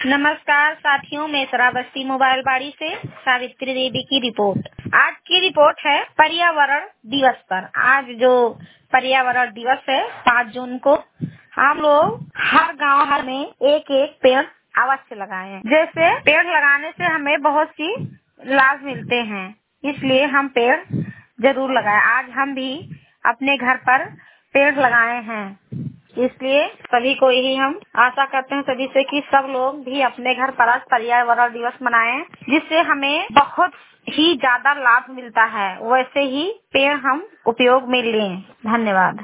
नमस्कार साथियों, मैं श्रावस्ती मोबाइल बाड़ी से सावित्री देवी की रिपोर्ट। आज की रिपोर्ट है पर्यावरण दिवस पर। आज जो पर्यावरण दिवस है 5 जून को, हम लोग हर गांव हर में एक एक पेड़ अवश्य लगाएं। जैसे पेड़ लगाने से हमें बहुत सी लाभ मिलते हैं, इसलिए हम पेड़ जरूर लगाएं। आज हम भी अपने घर पर पेड़ लगाए हैं, इसलिए सभी को यही हम आशा करते हैं सभी से कि सब लोग भी अपने घर पर आज पर्यावरण दिवस मनाएं, जिससे हमें बहुत ही ज्यादा लाभ मिलता है। वैसे ही पेड़ हम उपयोग में लें। धन्यवाद।